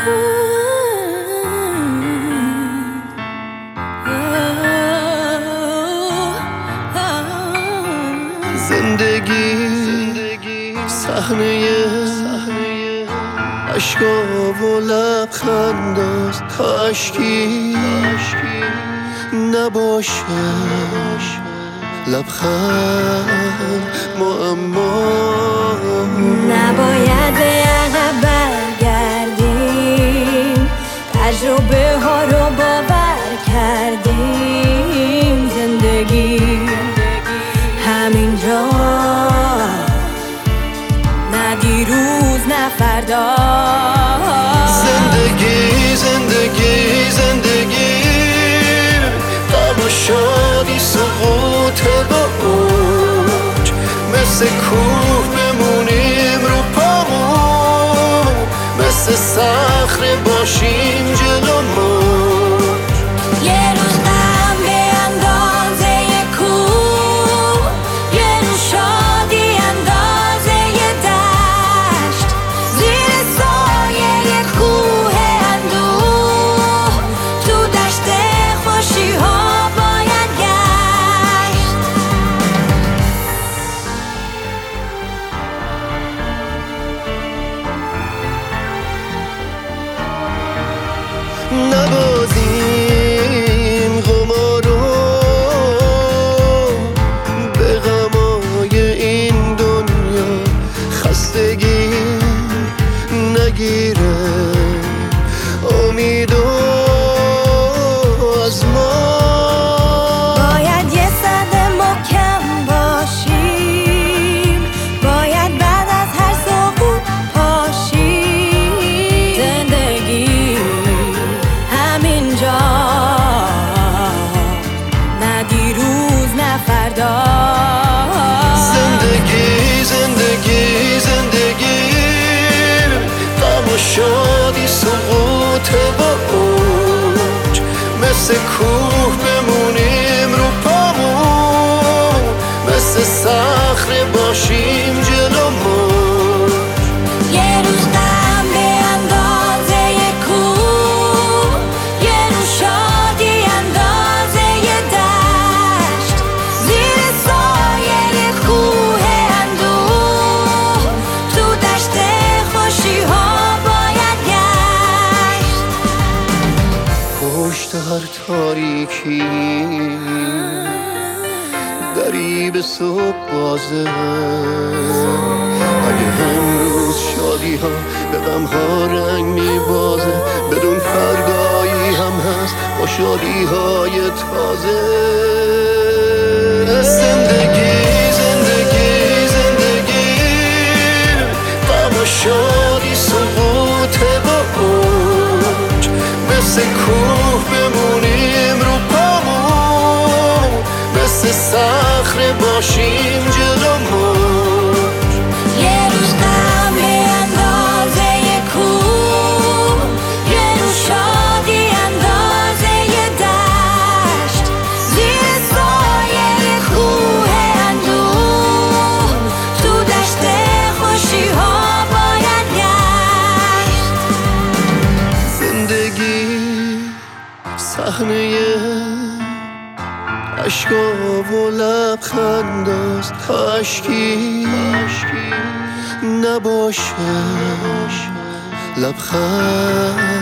زندگی صحنه عشقا و لبخنداست، کاشکی نباشه لبخند معما. نباید به عقب برگردیم، تجربه ها رو باور کردیم. زندگی همینجا، نه دیروز نه فردا. زندگی غم و شادی سقوط با اوج، مثل کوه بمونیم رو پامون، مثل صخره باشیم جلو موج. یه روز غم به اندازه کوه، یه روز شادی اندازه دشت، زیر سایه کوه اندوه، تو دشت خوشی ها باید گشت. نبازیم قمارو به غمای این دنیا، خستگی نگیره امیدو از ما. باید یه صد محکم باشیم، باید بعد از هر سقوط پاشیم. زندگی همینجا، نه دیروز نه فردا. زندگی غم و شادی سقوط با اوج، مثل کوه بمونیم رو پامون، مثل صخره باشیم جلو موج. یه روز غم به اندازه کوه، یه روز شادی اندازه دشت، زیر سایه کوه اندوه، تو دشت خوشی ها باید گشت. پشت هر تاریکی دری به صبح بازه، اگه امروز شادی ها به غم ها رنگ میبازه، بدون فردایی هم هست با شادی های تازه. زندگی غم و شادی سقوط با اوج، مثل کوه بمونیم رو پامون، مثل صخره باشیم جلو موج. یه روز غم به اندازه کوه، یه روز شادی اندازه دشت، زیر سایه کوه اندوه، تو دشت خوشی ها باید گشت. زندگی صحنه عشقا و لبخنداست، کاشکی نباشه لبخند